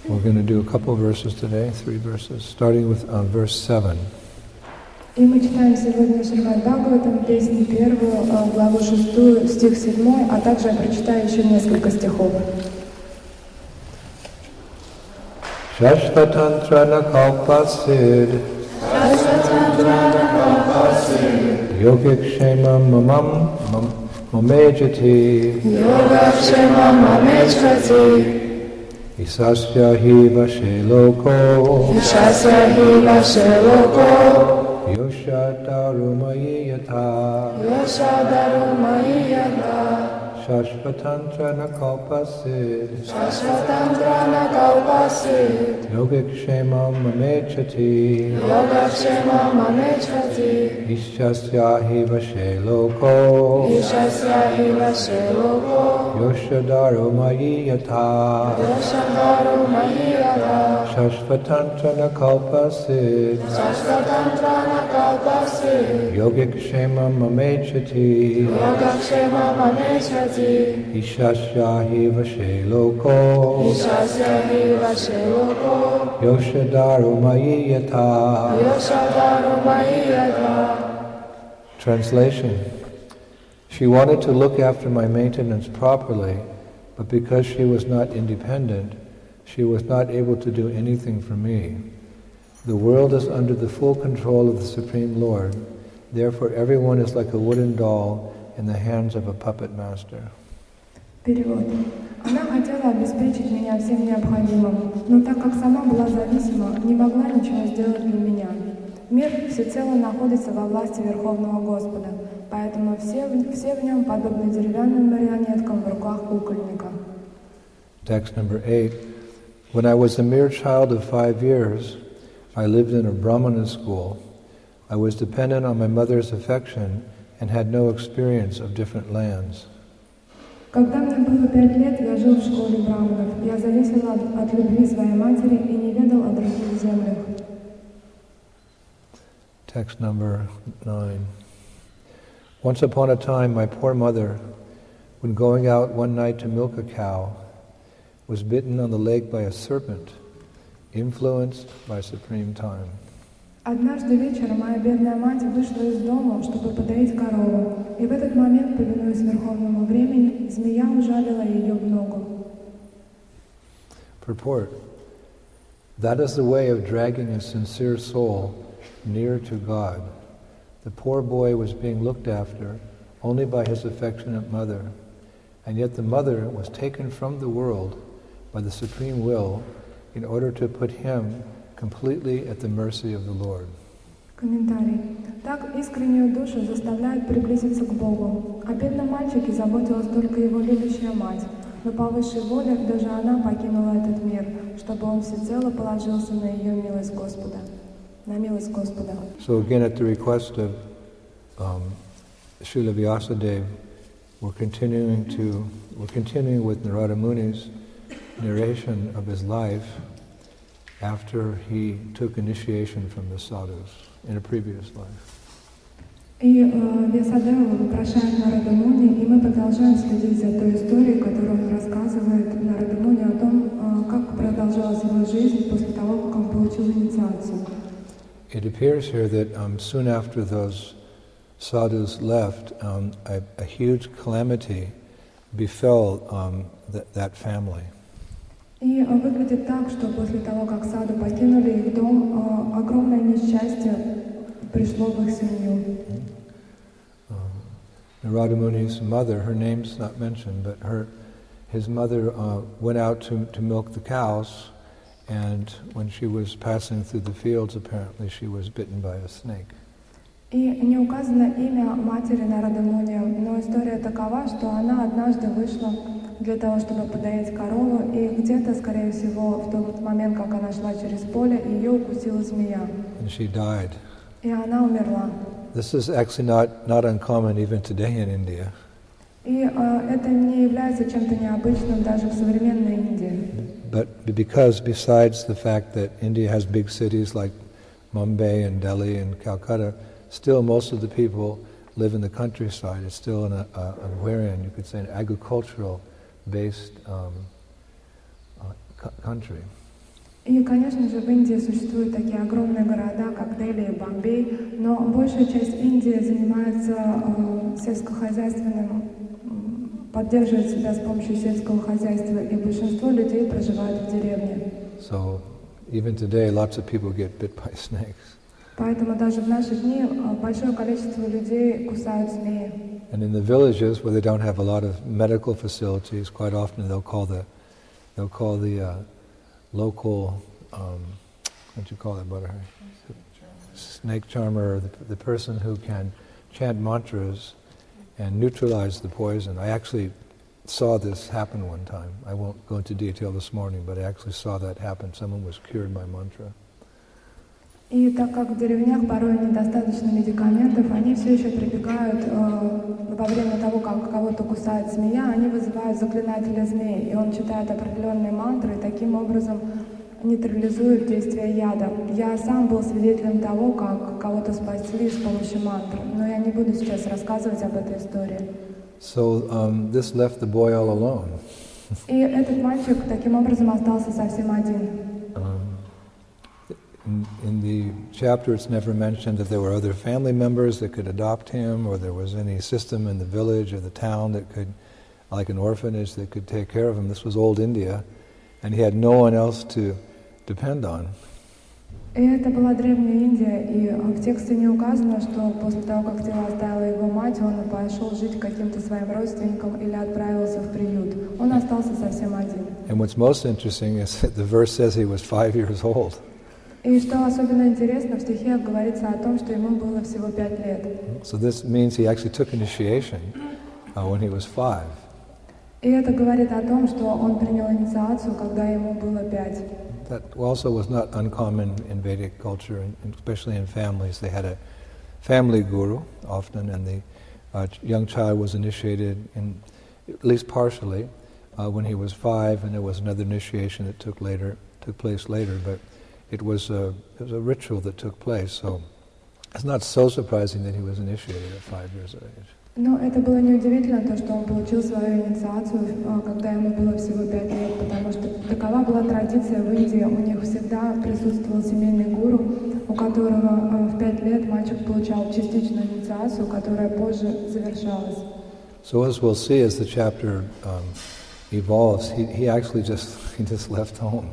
We're going to do a couple of verses today, 3 verses, starting with verse 7. И мы читаем сегодня Шримад Бхагаватам, песню 1, главу 6, стих 7, а также я прочитаю еще несколько стихов. Shashvatantra nakalpasid Yogikshemam mamejati Yogakshemam mamejati Isasya hi vashe loko Ishasya hi vashe loko Yoshadarumayi yatha Yoshadarumayi yatha Shashvatantra nakalpasid Shashvatantra nakalpasid Yogikshemam mamejati Yogakshemam mamejati Ishasya hi vashe loko Ishasya hi vashe loko Yoshadarumayi yatha Yoshadarumayi yatha Shashvatantra nakalpasid Shashvatantra nakalpasid Yogikshemam mamejati Yogakshemam mamejati Ishasya hi vashe loko Ishasya hi vashe loko Yoshadarumayi yatha. Yoshadarumayi yatha. Translation. She wanted to look after my maintenance properly, but because she was not independent, she was not able to do anything for me. The world is under the full control of the Supreme Lord, therefore everyone is like a wooden doll in the hands of a puppet master. Перевод. Она хотела обеспечить меня всем необходимым, но так как сама была зависима, не могла ничего сделать для меня. Мир всецело находится во власти Верховного Господа, поэтому все в нем подобны деревянным марионеткам в руках кукольника. Text number 8. When I was a mere child of 5 years, I lived in a Brahmana school. I was dependent on my mother's affection and had no experience of different lands. Когда мне было 5 лет, я жил в школе браманов. Я зависел от любви своей матери и не ведал о других землях. Text number 9. Once upon a time, my poor mother, when going out one night to milk a cow, was bitten on the leg by a serpent, influenced by supreme time. Однажды вечером моя бедная мать вышла из дома, чтобы подоить корову, и в этот момент, повинуясь верховному времени, змея ужалила ее в ногу. Purport. That is the way of dragging a sincere soul near to God. The poor boy was being looked after only by his affectionate mother, and yet the mother was taken from the world by the supreme will in order to put him completely at the mercy of the Lord. Комментарий. Так искреннюю душу заставляет приблизиться к Богу. О бедном мальчике заботилась только его любящая мать, но по высшей воле даже она покинула этот мир, чтобы он всецело положился на ее милость Господа. На милость Господа. So again, at the request of Srila Vyasadeva, we're continuing with Narada Muni's narration of his life after he took initiation from the sadhus in a previous life. И Вьясадева вопрошает Нарада Муни, и мы продолжаем следить за той историей, которую он рассказывает Нарада Муни о том, как продолжалась его жизнь после того, как он получил инициацию. It appears here that soon after those sadhus left, a huge calamity befell that family. И выглядит так, что после того, как саду покинули их дом, огромное несчастье пришло в их семью. Narada Muni's mother, her name's not mentioned, but his mother went out to milk the cows, and when she was passing through the fields, apparently she was bitten by a snake. И не указано имя матери Нарада Муни, но история такова, что она однажды вышла для того, чтобы подоить корову, и где-то, скорее всего, в тот момент, как она шла через поле, ее укусила змея. And she died. И она умерла. This is actually not uncommon even today in India. И это не является чем-то необычным даже в современной Индии. But because besides the fact that India has big cities like Mumbai and Delhi and Calcutta, still most of the people live in the countryside. It's still an agrarian, you could say an agricultural based country. И, конечно же, в Индии существуют такие огромные города, как Дели и Бомбей, но большая часть Индии занимается сельскохозяйственным, поддерживает себя с помощью сельского хозяйства, и большинство людей проживают в деревне. So even today, lots of people get bit by snakes. Поэтому даже в наши дни большое количество людей кусают змеи. And in the villages where they don't have a lot of medical facilities, quite often they'll call the local, what do you call that, Butter? Snake charmer, the person who can chant mantras and neutralize the poison. I actually saw this happen one time. I won't go into detail this morning, but I actually saw that happen. Someone was cured by mantra. И так как в деревнях порой недостаточно медикаментов, они все еще прибегают во время того, как кого-то кусает змея, они вызывают заклинателя змей, и он читает определенные мантры, и таким образом нейтрализует действие яда. Я сам был свидетелем того, как кого-то спасли с помощью мантр, но я не буду сейчас рассказывать об этой истории. So this left the boy all alone. И этот мальчик таким образом остался совсем один. In the chapter, it's never mentioned that there were other family members that could adopt him, or there was any system in the village or the town that could, like an orphanage, that could take care of him. This was old India, and he had no one else to depend on. И это была древняя Индия, и в тексте не указано, что после того, как тело оставила его мать, он пошел жить к каким-то своим родственникам или отправился в приют. Он остался совсем один. And what's most interesting is that the verse says he was 5 years old. И что особенно интересно, в стихе говорится о том, что ему было всего 5 лет. So this means he actually took initiation when he was 5. И это говорит о том, что он принял инициацию, когда ему было 5. That also was not uncommon in Vedic culture, and especially in families. They had a family guru often, and the young child was initiated, at least partially, when he was 5, and there was another initiation that took place later. But it was a ritual that took place, so it's not so surprising that he was initiated at 5 years of age. Но это было неудивительно, то, что он получил свою инициацию, когда ему было всего 5 лет, потому что такова была традиция в Индии. У них всегда присутствовал семейный гуру, у которого в 5 лет мальчик получал частичную инициацию, которая позже завершалась. So as we'll see as the chapter evolves, he actually just left home.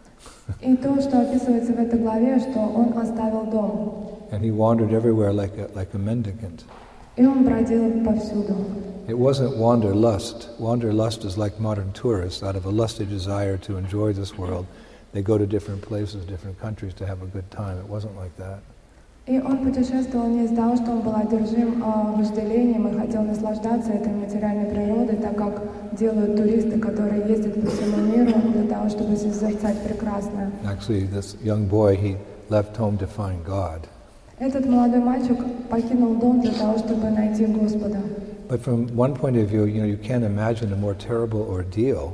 И то, что описывается в этой главе, что он оставил дом. And he wandered everywhere like a mendicant. И он бродил повсюду. It wasn't wanderlust. Wanderlust is like modern tourists. Out of a lusty desire to enjoy this world, they go to different places, different countries to have a good time. It wasn't like that. И он путешествовал не из-за того, что он был одержим вожделением и хотел наслаждаться этой материальной природой, так как делают туристы, которые ездят по всему миру для того, чтобы созерцать прекрасное. Actually, this young boy, he left home to find God. Этот молодой мальчик покинул дом для того, чтобы найти Господа. But from one point of view, you can't imagine a more terrible ordeal.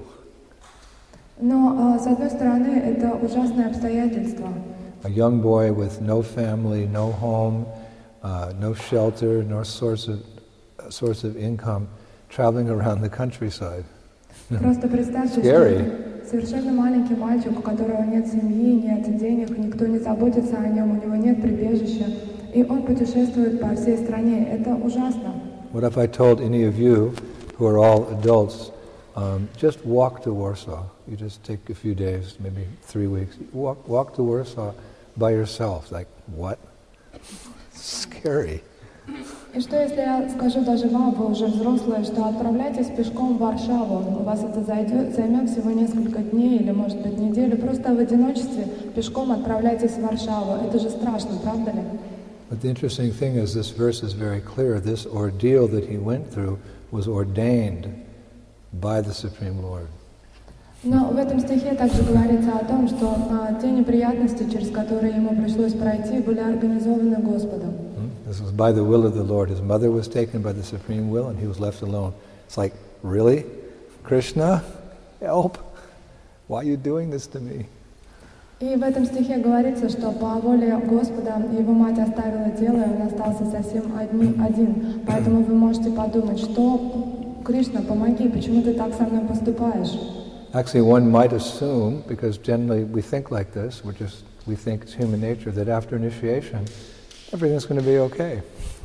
Но с одной стороны, это ужасное обстоятельство. A young boy with no family, no home, no shelter, no source of income, traveling around the countryside. Просто представьте, Scary. что совершенно маленький мальчик, у которого нет семьи, нет денег, никто не заботится о нем, у него нет прибежища, и он путешествует по всей стране. Это ужасно. What if I told any of you, who are all adults, just walk to Warsaw? You just take a few days, maybe 3 weeks. Walk to Warsaw by yourself. Like, what? Scary. И что если я скажу даже вам, вы уже взрослые, что отправляйтесь пешком в Варшаву, у вас это займет всего несколько дней или, может быть, неделю, просто в одиночестве пешком отправляйтесь в Варшаву. Это же страшно, правда ли? But the interesting thing is this verse is very clear. This ordeal that he went through was ordained by the Supreme Lord. Но в этом стихе также говорится о том, что те неприятности, через которые ему пришлось пройти, были организованы Господом. This was by the will of the Lord. His mother was taken by the supreme will, and he was left alone. It's like, really? Krishna? Help! Why are you doing this to me? И в этом стихе говорится, что по воле Господа его мать оставила тело, и он остался совсем один. Поэтому вы можете подумать, что, Кришна, помоги, почему ты так со мной поступаешь? Actually, one might assume, because generally we think like this, we think it's human nature, that after initiation, everything's going to be okay.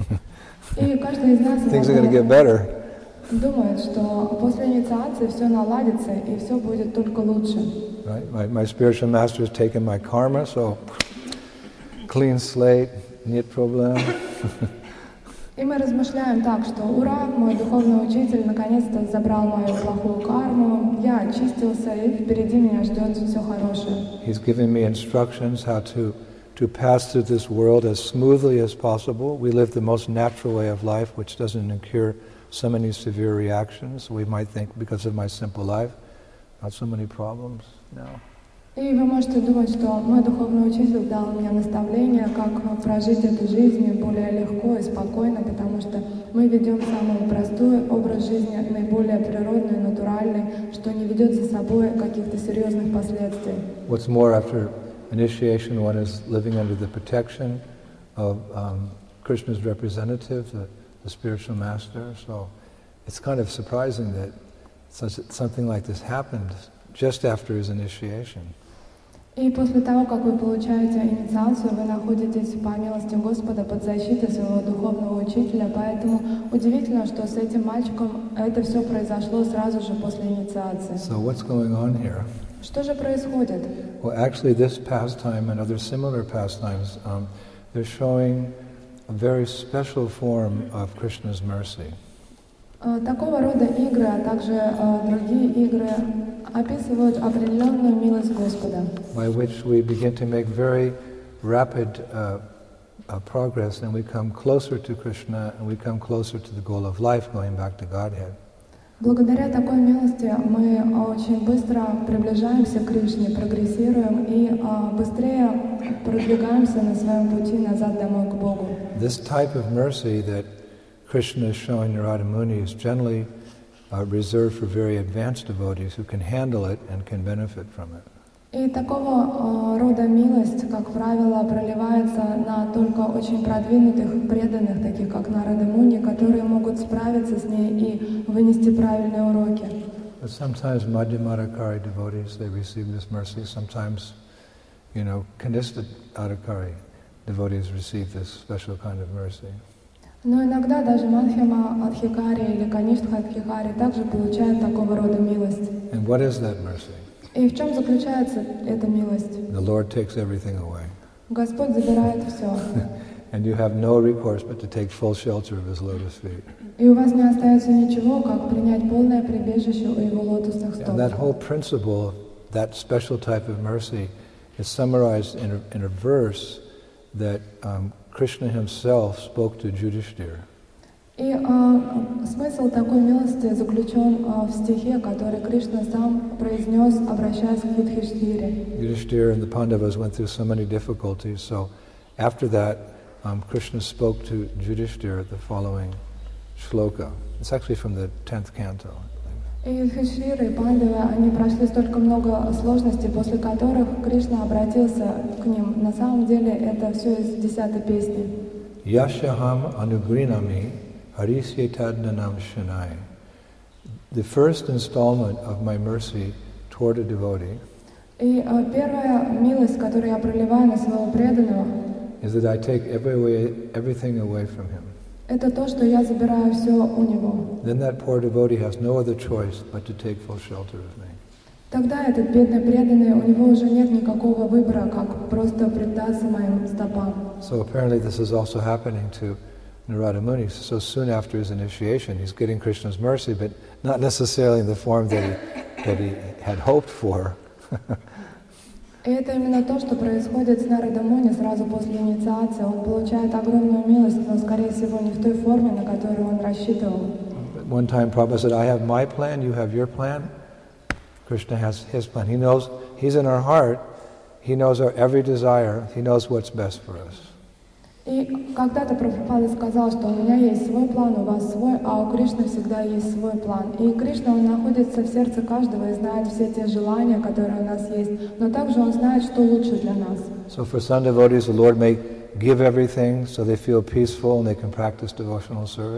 Things are going to get better. Думает, что после инициации все наладится и все будет только лучше. Right? My spiritual master has taken my karma, so clean slate, нет проблем. И мы размышляем так, что ура, мой духовный учитель наконец-то забрал мою плохую карму, я очистился, и впереди меня ждет все хорошее. He's given me instructions how to pass through this world as smoothly as possible. We live the most natural way of life, which doesn't incur so many severe reactions. We might think, because of my simple life, not so many problems now. И вы можете думать, что мой духовный учитель дал мне наставление, как прожить эту жизнь более легко и спокойно, потому что мы ведем самый простой образ жизни, наиболее природный, натуральный, что не ведет за собой каких-то серьезных последствий. What's more, after initiation, one is living under the protection of Krishna's representative, the spiritual master. So it's kind of surprising that something like this happened just after his initiation. И после того, как вы получаете инициацию, вы находитесь по милости Господа под защитой своего духовного учителя, поэтому удивительно, что с этим мальчиком это все произошло сразу же после инициации. So what's going on here? Что же происходит? Well, actually, this pastime and other similar pastimes, they're showing a very special form of Krishna's mercy. Такого рода игры, а также другие игры описывают определенную милость Господа. By which we begin to make very rapid progress, and we come closer to Krishna, and we come closer to the goal of life, going back to Godhead. Благодаря такой милости мы очень быстро приближаемся к Кришне, прогрессируем и быстрее продвигаемся на своем пути назад домой к Богу. This type of mercy that Krishna is showing Narada Muni is generally reserved for very advanced devotees who can handle it and can benefit from it. И такого рода милость, как правило, проливается на только очень продвинутых, преданных, таких как Нарада Муни, которые могут справиться с ней и вынести правильные уроки. But sometimes Madhyamadakari devotees, they receive this mercy. Sometimes, Kanista Adhikari devotees receive this special kind of mercy. Но иногда даже Мадхьяма Адхикари или Каништха Адхикари также получают такого рода милость. And what is that mercy? И в чем заключается эта милость? The Lord takes everything away. Господь забирает все. And you have no recourse but to take full shelter of His lotus feet. И у вас не остается ничего, как принять полное прибежище у Его лотосных стоп. And that whole principle, that special type of mercy, is summarized in a verse that Krishna himself spoke to Yudhishthira. И смысл такой милости заключен в стихе, который Кришна сам произнес, обращаясь к Юдхиштхире. Yudhishthira and the Pandavas went through so many difficulties, so after that, Krishna spoke to Yudhishthira the following shloka. It's actually from the 10th canto. И Юдхиштхира и Пандавы, они прошли столько много сложностей, после которых Кришна обратился к ним. На самом деле это все из 10-й песни. Yashaham anugrinami harisyetadnanam shanai. The first installment of my mercy toward a devotee И первая милость, которую я проливаю на своего преданного, is that I take everything away from him. это то, что я забираю все у него. Then that poor devotee has no other choice but to take full shelter of me. Тогда этот бедный преданный, у него уже нет никакого выбора, как просто предаться моим стопам. So apparently this is also happening to Narada Muni. So soon after his initiation, he's getting Krishna's mercy, but not necessarily in the form that he had hoped for. И это именно то, что происходит с Нарадой Муни сразу после инициации. Он получает огромную милость, но, скорее всего, не в той форме, на которую он рассчитывал. One time Prabhupada said, I have my plan, you have your plan. Krishna has his plan. He knows, he's in our heart, he knows our every desire, he knows what's best for us. И когда-то Прабхупада сказал, что у меня есть свой план, у вас свой, а у Кришны всегда есть свой план. И Кришна, он находится в сердце каждого и знает все те желания, которые у нас есть, но также он знает, что лучше для нас. So for some devotees, the Lord may give everything so they feel peaceful and they can practice devotional service.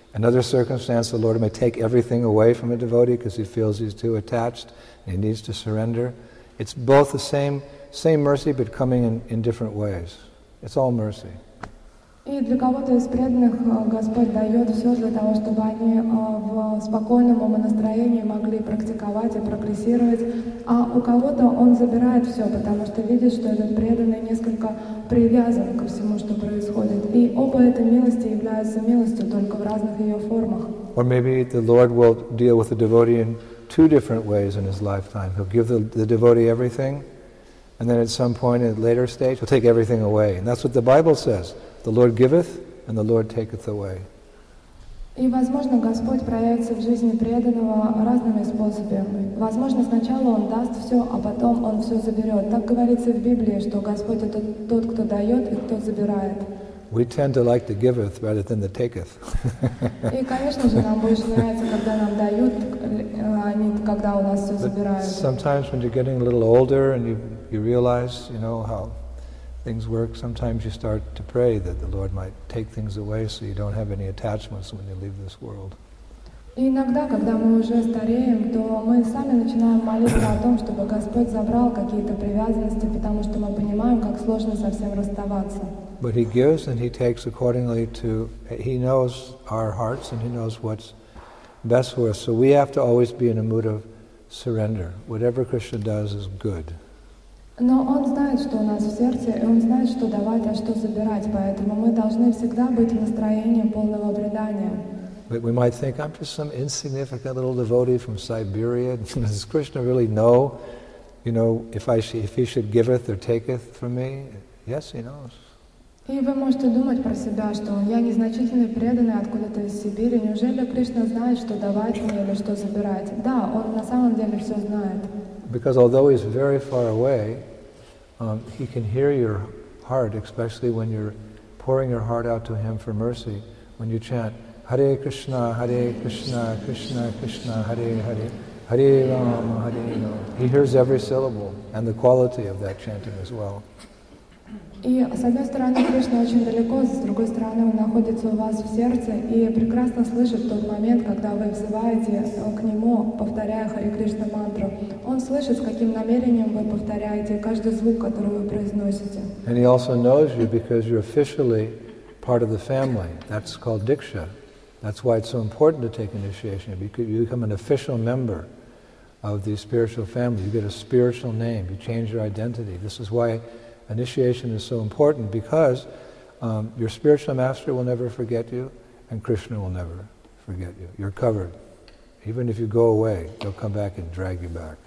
Another circumstance, the Lord may take everything away from a devotee because he feels he's too attached and he needs to surrender. It's both the same mercy, but coming in different ways. It's all mercy. И для кого-то из преданных Господь дает все для того, чтобы они в спокойном умонастроении могли практиковать и прогрессировать, а у кого-то Он забирает все, потому что видит, что этот преданный несколько привязан ко всему, что происходит. И оба этой милости являются милостью, только в разных ее формах. Or maybe the Lord will deal with the devotee in two different ways in his lifetime. He'll give the devotee everything, and then at some point in a later stage, he'll take everything away. And that's what the Bible says. The Lord giveth, and the Lord taketh away. И, возможно, Господь проявится в жизни преданного разными способами. Возможно, сначала Он даст все, а потом Он все заберет. Так говорится в Библии, что Господь — это тот, кто дает и кто забирает. We tend to like the giveth rather than the taketh. И, конечно же, нам больше нравится, когда нам дают, а не когда у нас все забирают. Sometimes when you're getting a little older and you realize, how things work, sometimes you start to pray that the Lord might take things away so you don't have any attachments when you leave this world. И иногда, когда мы уже стареем, то мы сами начинаем молиться о том, чтобы Господь забрал какие-то привязанности, потому что мы понимаем, как сложно со всем расставаться. But He gives and He takes accordingly to, He knows our hearts and He knows what's best for us. So we have to always be in a mood of surrender. Whatever Krishna does is good. Но Он знает, что у нас в сердце, и Он знает, что давать, а что забирать, поэтому мы должны всегда быть в настроении полного предания. But we might think, I'm just some insignificant little devotee from Siberia. Does Krishna really know, if He should giveth or taketh from me? Yes, He knows. И вы можете думать про себя, что я незначительный преданный откуда-то из Сибири. Неужели Кришна знает, что давать мне или что забирать? Да, Он на самом деле все знает. Because although He's very far away, He can hear your heart, especially when you're pouring your heart out to Him for mercy, when you chant, Hare Krishna, Krishna Krishna, Hare Hare, Hare Rama, Hare Rama. He hears every syllable and the quality of that chanting as well. И с одной стороны, Кришна очень далеко, с другой стороны, Он находится у вас в сердце и прекрасно слышит тот момент, когда вы взываете к Нему, повторяя Харе Кришна мантру. Он слышит, с каким намерением вы повторяете каждый звук, который вы произносите. And He also knows you because you're officially part of the family. That's called Diksha. That's why it's so important to take initiation. You become an official member of the spiritual family. You get a spiritual name. You change your identity. This is why initiation is so important, because your spiritual master will never forget you, and Krishna will never forget you. You're covered. Even if you go away, He'll come back and drag you back.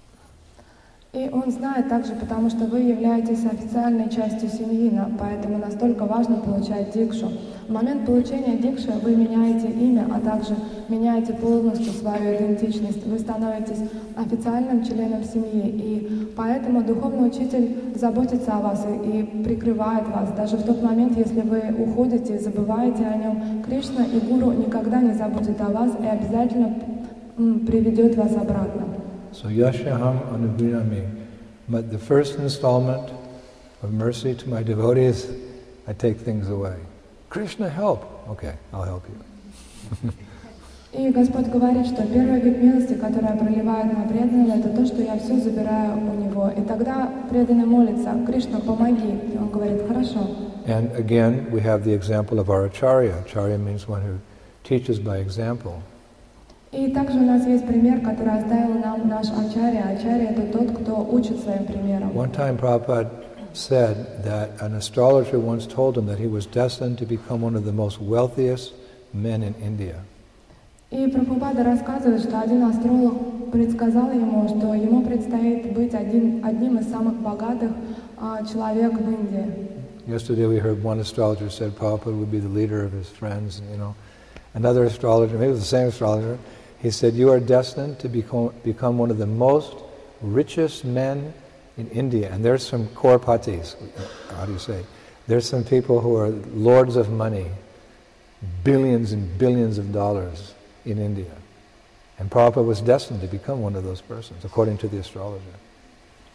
И Он знает также, потому что вы являетесь официальной частью семьи, поэтому настолько важно получать дикшу. В момент получения дикши вы меняете имя, а также меняете полностью свою идентичность. Вы становитесь официальным членом семьи, и поэтому духовный учитель заботится о вас и прикрывает вас. Даже в тот момент, если вы уходите и забываете о Нем, Кришна и Гуру никогда не забудет о вас и обязательно приведет вас обратно. So Yashaham Anugrinami. But the first installment of mercy to my devotees, I take things away. Krishna, help. Okay, I'll help you. И Господь говорит, что первый вид милости, который проливает на преданного, это то, что я все забираю у него. И тогда преданный молится: Кришна, помоги. И он говорит: хорошо. And again, we have the example of our acharya. Acharya means one who teaches by example. И также у нас есть пример, который оставил нам наш ачарья. Ачарья — это тот, кто учит своим примером. One time Prabhupada said that an astrologer once told him that he was destined to become one of the most wealthiest men in India. И Прабхупада рассказывает, что один астролог предсказал ему, что ему предстоит быть одним из самых богатых человек в Индии. Yesterday we heard one astrologer said Prabhupada would be the leader of his friends, Another astrologer, maybe it was the same astrologer, he said, you are destined to become one of the most richest men in India. And there's some Kaurapatis, how do you say? There's some people who are lords of money, billions and billions of dollars in India. And Prabhupada was destined to become one of those persons, according to the astrologer.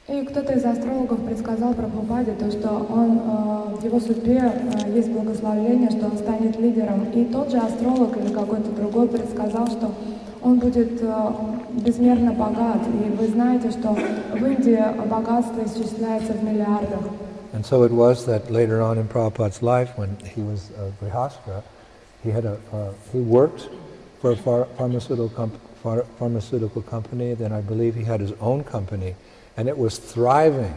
И кто-то из астрологов предсказал Прабхупаде то, что в его судьбе есть благословение, что он станет лидером. И тот же астролог или какой-то другой предсказал, что он будет безмерно богат. И вы знаете, что в Индии богатство исчисляется в миллиардах. And so it was that later on in Prabhupada's life, when he was Grihastha, he worked for a pharmaceutical company. Then I believe he had his own company, and it was thriving.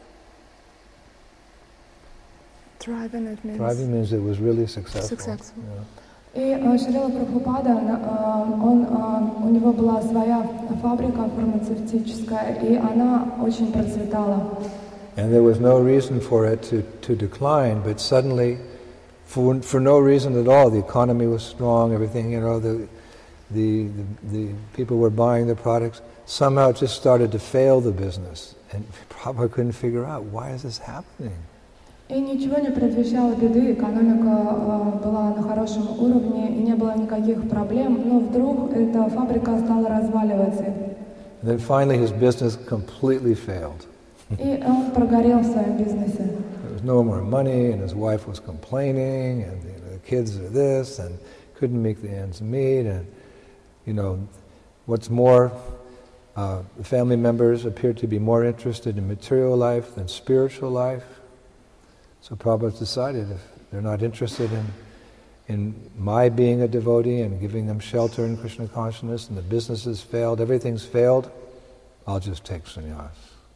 Thriving, it means... Thriving means it was really successful. Successful. Yeah. И Шрила Прабхупада, у него была своя фабрика фармацевтическая, и она очень процветала. And there was no reason for it to decline, but suddenly, for no reason at all, the economy was strong, everything, the people were buying the products. Somehow it just started to fail the business, and Prabhupada couldn't figure out, why is this happening? И ничего не предвещало беды, экономика была на хорошем уровне, и не было никаких проблем, но вдруг эта фабрика стала разваливаться. And then finally his business completely failed. И он прогорел в своем бизнесе. There was no more money, and his wife was complaining, and the kids are this, and couldn't make the ends meet, and what's more, the family members appeared to be more interested in material life than spiritual life. So Prabhupada decided, if they're not interested in my being a devotee and giving them shelter in Krishna consciousness, and the business has failed, everything's failed, I'll just take sannyas.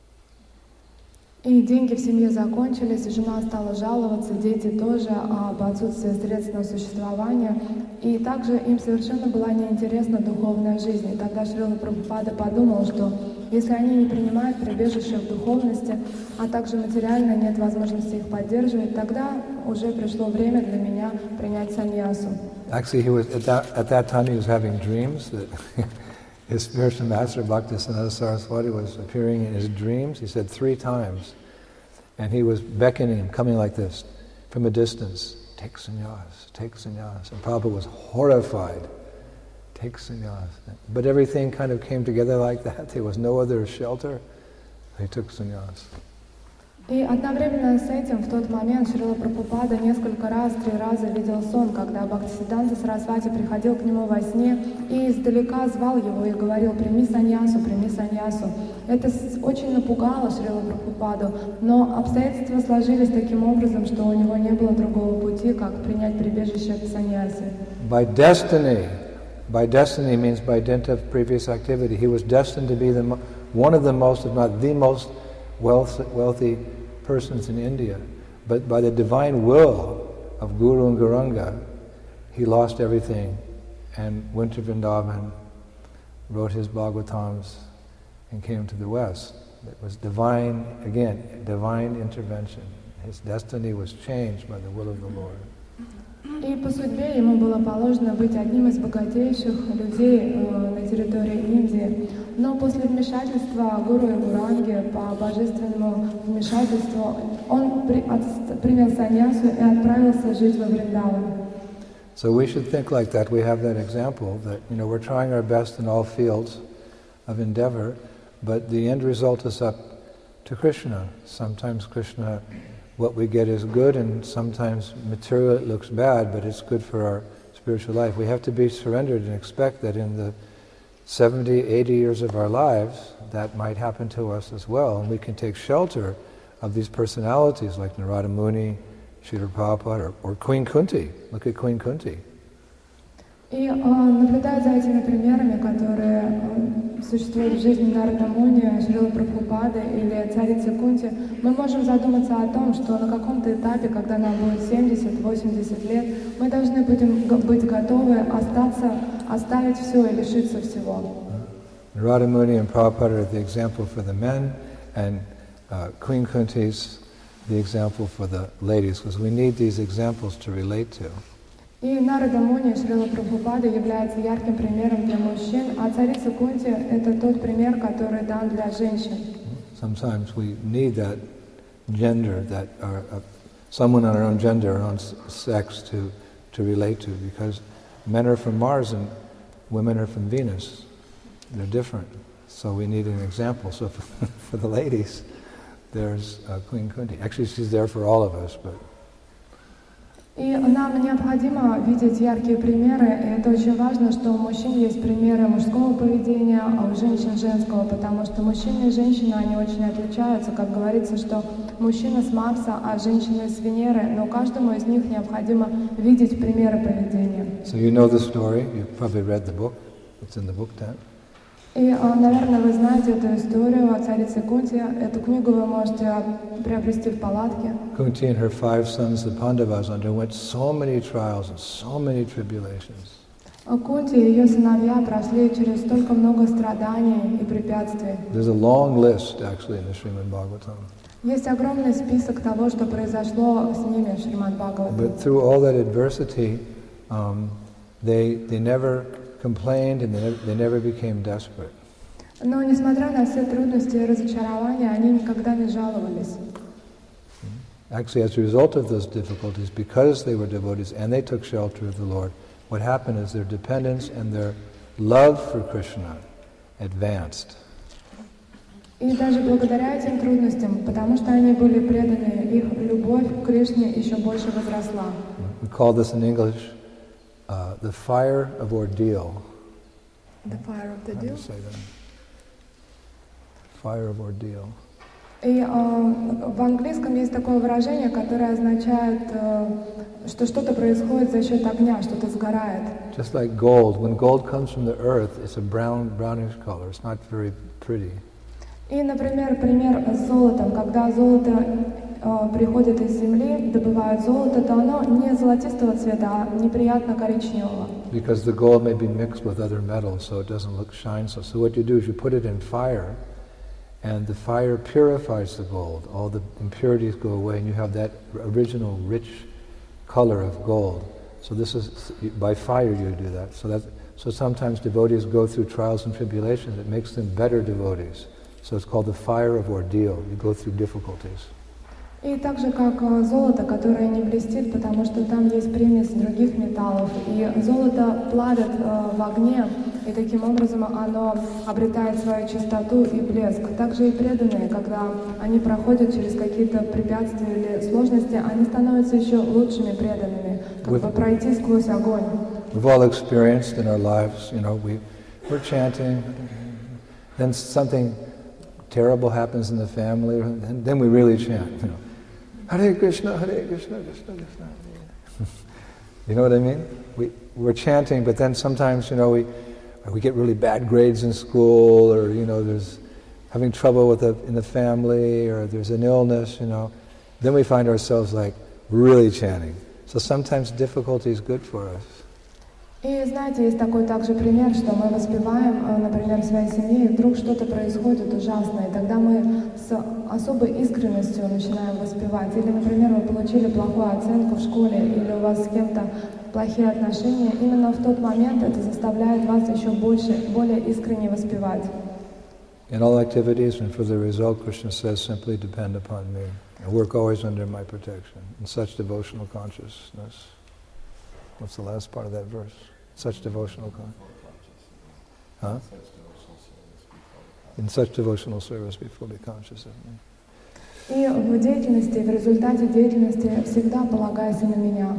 И деньги в семье закончились, жена стала жаловаться, дети тоже об отсутствии средств на существование. И также им совершенно была неинтересна духовная жизнь. И тогда Шрила Прабхупада подумал, что если они не принимают прибежище в духовности, а также материально нет возможности их поддерживать, тогда уже пришло время для меня принять саньясу. Actually, at that time he was having dreams that his spiritual master, Bhaktisiddhanta Saraswati, was appearing in his dreams, he said 3 times. And he was beckoning him, coming like this, from a distance, take sannyas, take sannyas. And Prabhupada was horrified, take sannyas. But everything kind of came together like that. There was no other shelter. He took sannyas. И одновременно с этим в тот момент Шрила Прабхупада несколько раз, 3 раза видел сон, когда Бхактисиддханта Сарасвати приходил к нему во сне и издалека звал его и говорил: прими саньясу, прими саньясу. Это очень напугало Шрила Прабхупаду, но обстоятельства сложились таким образом, что у него не было другого пути, как принять прибежище в саньясе. By destiny means by dint of previous activity. He was destined to be one of the most, if not the most, wealthy persons in India, but by the divine will of Guru and Gauranga, he lost everything and went to Vrindavan, wrote his Bhagavatams, and came to the West. It was divine intervention. His destiny was changed by the will of the Lord. И по судьбе ему было положено быть одним из богатейших людей на территории Индии. Но после вмешательства Гуру и Гуранги, по божественному вмешательству, он принял саньясу и отправился жить во Вриндаван. So we should think like that. We have that example that, we're trying our best in all fields of endeavor, but the end result is up to Krishna. Sometimes Krishna, what we get is good, and sometimes material it looks bad, but it's good for our spiritual life. We have to be surrendered and expect that in the 70, 80 years of our lives, that might happen to us as well, and we can take shelter of these personalities like Narada Muni, Srila Prabhupada, or Queen Kunti. Look at Queen Kunti. И наблюдая за этими примерами, которые существуют в жизни Нарада Муни, Шрилы Прабхупады или царицы Кунти, мы можем задуматься о том, что на каком-то этапе, когда нам будет 70-80 лет, мы должны будем быть готовы оставить все и лишиться всего. Narada Muni and Prabhupada are the example for the men, and Queen Kunti's the example for the ladies, because we need these examples to relate to. И Нарада Муни, Шрила Прабхупада является ярким примером для мужчин, а царица Кунти — это тот пример, который дан для женщин. Sometimes we need that gender, that someone on our own gender, our own sex to relate to, because men are from Mars and women are from Venus. They're different. So we need an example. So for the ladies, there's Queen Kunti. Actually, she's there for all of us, but... И нам необходимо видеть яркие примеры, и это очень важно, что у мужчин есть примеры мужского поведения, а у женщин женского, потому что мужчины и женщины, они очень отличаются. Как говорится, что мужчина с Марса, а женщины с Венеры, но каждому из них необходимо видеть примеры поведения. So you know the story, you've probably read the book, it's in the book tent. И, наверное, вы знаете эту историю о царице Кунти. Эту книгу вы можете приобрести в палатке. Kunti and her 5 sons, the Pandavas, underwent so many trials and so many tribulations. Кунти и ее сыновья прошли через столько много страданий и препятствий. There's a long list, actually, in the Srimad Bhagavatam. Есть огромный список того, что произошло с ними в Шримад Бхагаватам. But through all that adversity, they never complained and they never became desperate. Но несмотря на все трудности и разочарования, они никогда не жаловались. Actually, as a result of those difficulties, because they were devotees and they took shelter of the Lord, what happened is their dependence and their love for Krishna advanced. И даже благодаря этим трудностям, потому что они были преданы, их любовь к Кришне еще больше возросла. We call this in English the fire of ordeal. The fire of the How do you deal. say that? Fire of ordeal. И в английском есть такое выражение, которое означает, что что-то происходит за счет огня, что-то сгорает. Just like gold, when gold comes from the earth, it's a brownish color. It's not very pretty. И, например, пример с золотом. Когда золото приходит из земли, добывают золото, то оно не золотистого цвета, а неприятно коричневого. Because the gold may be mixed with other metals, so it doesn't look shine so. So what you do is you put it in fire, and the fire purifies the gold. All the impurities go away, and you have that original rich color of gold. So this is, by fire you do that. So sometimes devotees go through trials and tribulations. It makes them better devotees. So it's called the fire of ordeal. You go through difficulties. И так же, как золото, которое не блестит, потому что там есть примесь других металлов. И золото плавят в огне, и таким образом оно обретает свою чистоту и блеск. Также и преданные, когда они проходят через какие-то препятствия или сложности, они становятся еще лучшими преданными, как бы пройти сквозь огонь. We've all experienced in our lives, we're chanting, then something terrible happens in the family, and then we really chant, Hare Krishna, Hare Krishna, Krishna Krishna. You know what I mean? We're chanting, but then sometimes, we get really bad grades in school, or, there's having trouble in the family, or there's an illness, Then we find ourselves like really chanting. So sometimes difficulty is good for us. И знаете, есть такой также пример, что мы воспеваем, например, в своей семье, и вдруг что-то происходит ужасное, и тогда мы с особой искренностью начинаем воспевать. Или, например, вы получили плохую оценку в школе, или у вас с кем-то плохие отношения. Именно в тот момент это заставляет вас еще более искренне воспевать. In all activities and for the result, Krishna says, simply depend upon me. And work always under my protection. In such devotional consciousness. What's the last part of that verse? Such devotional In such devotional service, be fully conscious of me. И в деятельности, в результате деятельности всегда полагайся на меня.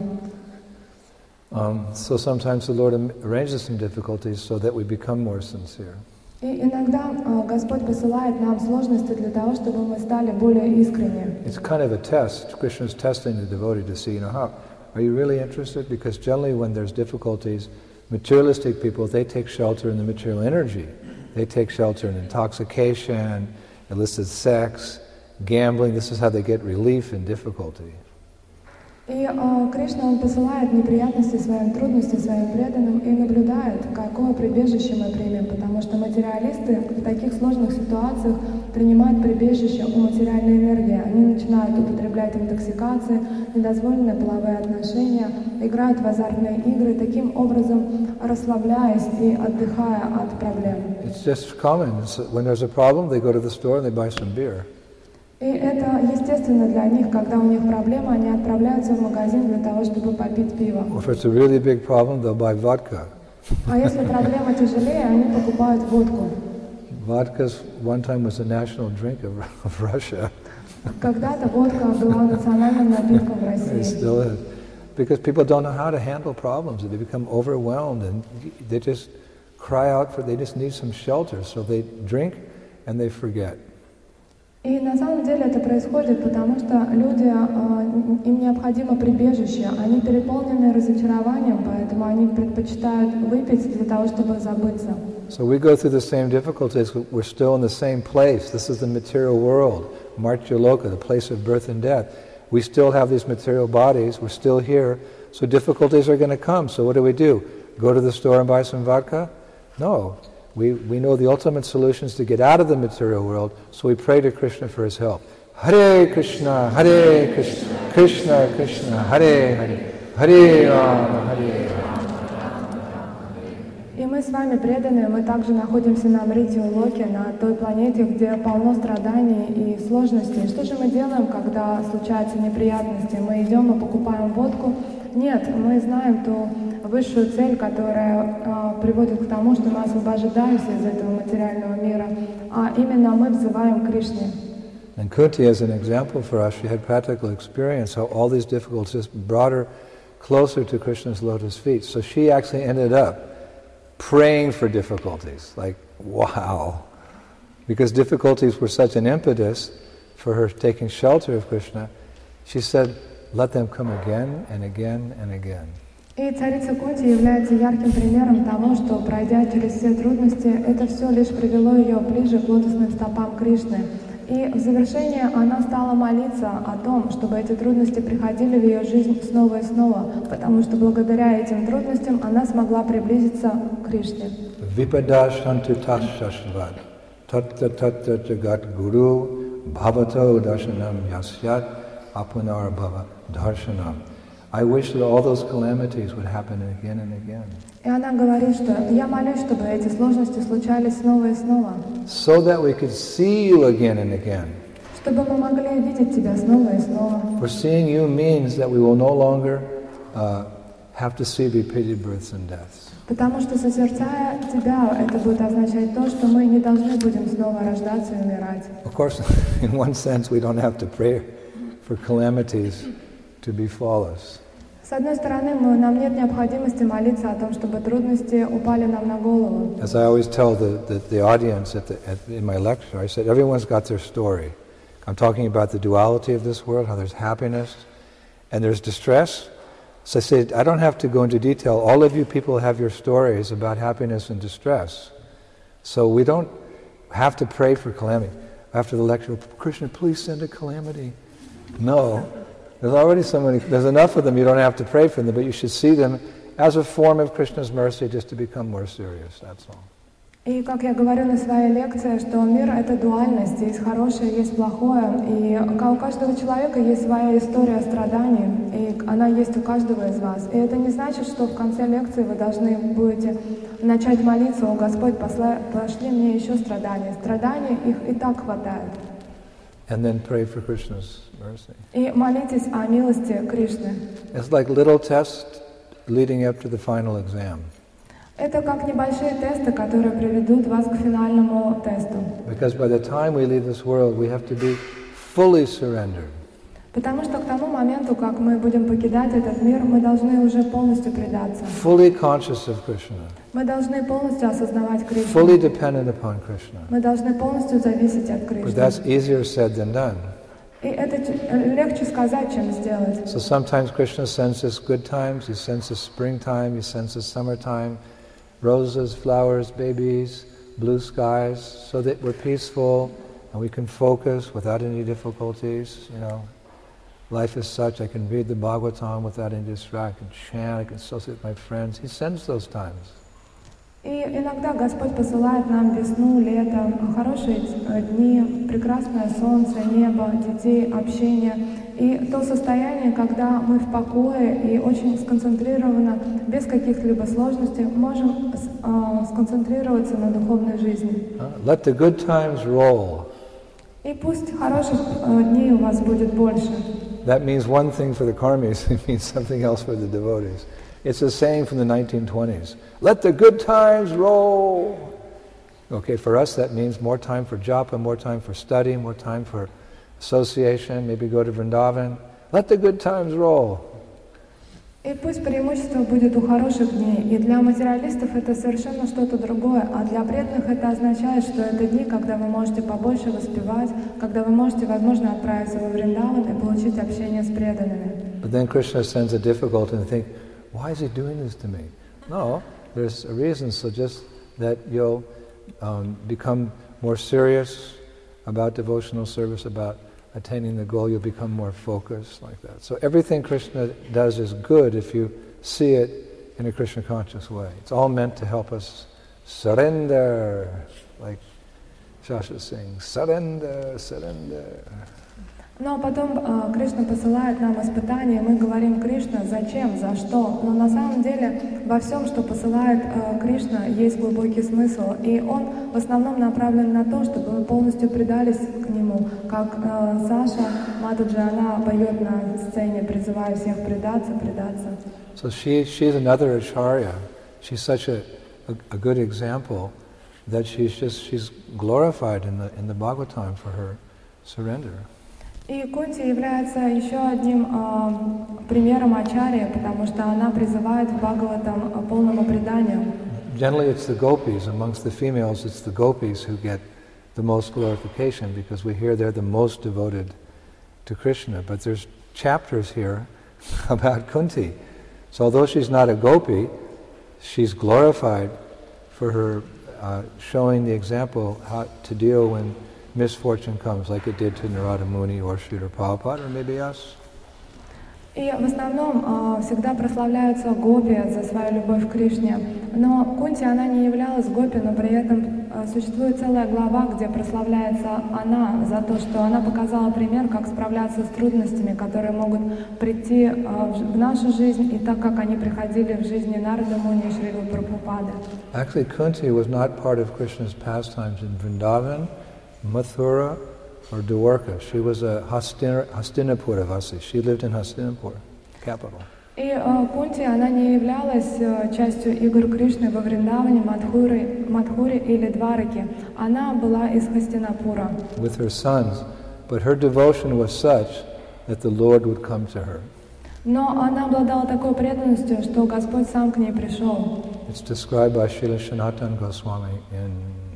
So sometimes the Lord arranges some difficulties so that we become more sincere. И иногда Господь посылает нам сложности для того, чтобы мы стали более искренне. It's kind of a test. Krishna is testing the devotee to see, how are you really interested? Because generally when there's difficulties, materialistic people, they take shelter in the material energy. They take shelter in intoxication, illicit sex, gambling. This is how they get relief in difficulty. И Кришна, Он посылает неприятности своим, трудности своим преданным и наблюдает, какое прибежище мы примем, потому что материалисты в таких сложных ситуациях принимают прибежище у материальной энергии. Они начинают употреблять интоксикации, недозволенные половые отношения, играют в азартные игры, таким образом расслабляясь и отдыхая от проблем. It's just common. When there's a problem, they go to the store and they buy some beer. И это естественно для них, когда у них проблема, они отправляются в магазин для того, чтобы попить пиво. If it's a really big problem, they'll buy vodka. А если проблема тяжелее, они покупают водку. Vodka one time was the national drink of Russia. Когда-то водка была национальным напитком в It России. still is. Because people don't know how to handle problems. They become overwhelmed and they just cry out they just need some shelter. So they drink and they forget. И на самом деле это происходит, потому что люди, им необходимо прибежище, они переполнены разочарованием, поэтому они предпочитают выпить для того, чтобы забыться. So we go through the same difficulties, we're still in the same place. This is the material world, Martyoloka, the place of birth and death. We still have these material bodies, we're still here, so difficulties are going to come. So what do? Go to the store and buy some vodka? No. We know the ultimate solution is to get out of the material world, so we pray to Krishna for his help. Hare Krishna, Krishna Krishna, Hare Hare, Hare Rama, Hare Rama. И мы с вами преданные, мы также находимся на Амритиолоке, на той планете, где полно страданий и сложностей. Что же мы делаем, когда случаются неприятности? Мы идем и покупаем водку? Нет, мы знаем ту высшую цель, которая приводит к тому, что мы освобождаемся из этого материального мира, а именно мы взываем к Кришне. And Kunti, as an example for us, she had practical experience how all these difficulties brought her closer to Krishna's lotus feet. So she actually ended up praying for difficulties. Like, wow. Because difficulties were such an impetus for her taking shelter of Krishna, she said, let them come again and again and again. И царица Кунти является ярким примером того, что, пройдя через все трудности, это все лишь привело ее ближе к лотосным стопам Кришны. И в завершение она стала молиться о том, чтобы эти трудности приходили в ее жизнь снова и снова, потому что благодаря этим трудностям она смогла приблизиться к Кришне. Vipadashantu tashashvad tatta tatta jagat guru bhavato darshanam yasyat apunar bhava darshanam. I wish that all those calamities would happen again and again. И она говорит, что я молюсь, чтобы эти сложности случались снова и снова. So that we could see you again and again. Чтобы мы могли видеть тебя снова и снова. For seeing you means that we will no longer have to see repeated births and deaths. Потому что, созерцая тебя, это будет означать то, что мы не должны будем снова рождаться и умирать. Of course, in one sense, we don't have to pray for calamities to befall us. С одной стороны, нам нет необходимости молиться о том, чтобы трудности упали нам на голову. As I always tell the audience in my lecture, I said, everyone's got their story. I'm talking about the duality of this world, how there's happiness and there's distress. So I said, I don't have to go into detail. All of you people have your stories about happiness and distress. So we don't have to pray for calamity. After the lecture, Krishna, please send a calamity. No. There's already so many, there's enough of them, you don't have to pray for them, but you should see them as a form of Krishna's mercy just to become more serious, that's all. И как я говорю на своей лекции, что мир — это дуальность, есть хорошее, есть плохое, и у каждого человека есть своя история страданий, и она есть у каждого из вас. И это не значит, что в конце лекции вы должны будете начать молиться: «О Господь, пошли мне еще страдания». Страданий их и так хватает. And then pray for Krishna's mercy. И молитесь о милости Кришны. It's like little tests leading up to the final exam. Это как небольшие тесты, которые приведут вас к финальному тесту. Because by the time we leave this world, we have to be fully surrendered. Потому что к тому моменту, как мы будем покидать этот мир, мы должны уже полностью предаться. Fully conscious of Krishna. Мы должны полностью осознавать Кришну. Fully dependent upon Krishna. Мы должны полностью зависеть от Кришны. But that's easier said than done. И это легче сказать, чем сделать. So sometimes Krishna sends us good times, He sends us springtime, He sends us summertime, roses, flowers, babies, blue skies, so that we're peaceful and we can focus without any difficulties, you know. Life is such, I can read the Bhagavatam without any distraction, I can chant, I can associate with my friends. He sends those times. И иногда Господь посылает нам весну, лето, хорошие дни, прекрасное солнце, небо, детей, общение. И то состояние, когда мы в покое и очень сконцентрированно, без каких-либо сложностей, можем сконцентрироваться на духовной жизни. Let the good times roll. И пусть хороших дней у вас будет больше. That means one thing for the karmis, it means something else for the devotees. It's a saying from the 1920s. Let the good times roll. Okay, for us that means more time for japa, more time for study, more time for association, maybe go to Vrindavan. Let the good times roll. И пусть преимущество будет у хороших дней. И для материалистов это совершенно что-то другое, а для преданных это означает, что это дни, когда вы можете побольше воспевать, когда вы можете, возможно, отправиться во Вриндаван и получить общение с преданными. But then Krishna sends a difficulty and think, why is he doing this to me? No, there's a reason, so just that you'll become more serious about devotional service, about attaining the goal, you'll become more focused, like that. So everything Krishna does is good if you see it in a Krishna conscious way. It's all meant to help us surrender, like Shasha sings, surrender, surrender. Но потом Кришна посылает нам испытания, и мы говорим: Кришна, зачем, за что? Но на самом деле во всем, что посылает Кришна, есть глубокий смысл. И он в основном направлен на то, чтобы мы полностью предались к нему. Как Саша Матаджи, она поет на сцене, призывая всех предаться, предаться. So she's another acharya. She's such a good example that she's glorified in the Bhagavatam for her surrender. И Кунти является еще одним примером ачарьи, потому что она призывает в Бхагаватам полному преданию. Generally it's the gopis, amongst the females it's the gopis who get the most glorification because we hear they're the most devoted to Krishna. But there's chapters here about Kunti. So although she's not a gopi, she's glorified for her showing the example how to deal when misfortune comes, like it did to Narada Muni or Srila Prabhupada, or maybe us. И в основном всегда прославляются гопи за свою любовь к Кришне. Но Кунти, она не являлась гопи, но при этом существует целая глава, где прославляется она за то, что она показала пример, как справляться с трудностями, которые могут прийти в нашу жизнь, и так как они приходили в жизни Нарада Муни и Шрилы Прабхупады. Actually, Kunti was not part of Krishna's pastimes in Vrindavan, Mathura, or Dwarka. She was a Hastinapura Vasi. She lived in Hastinapur, capital. И Кунти, она не являлась частью игр Кришны во Вриндаване, Мадхуре или Двараке. Она была из Хастинапура. With her sons, but her devotion was such that the Lord would come to her. Но она обладала такой преданностью, что Господь сам к ней пришел. It's described by Srila Sanatana Goswami in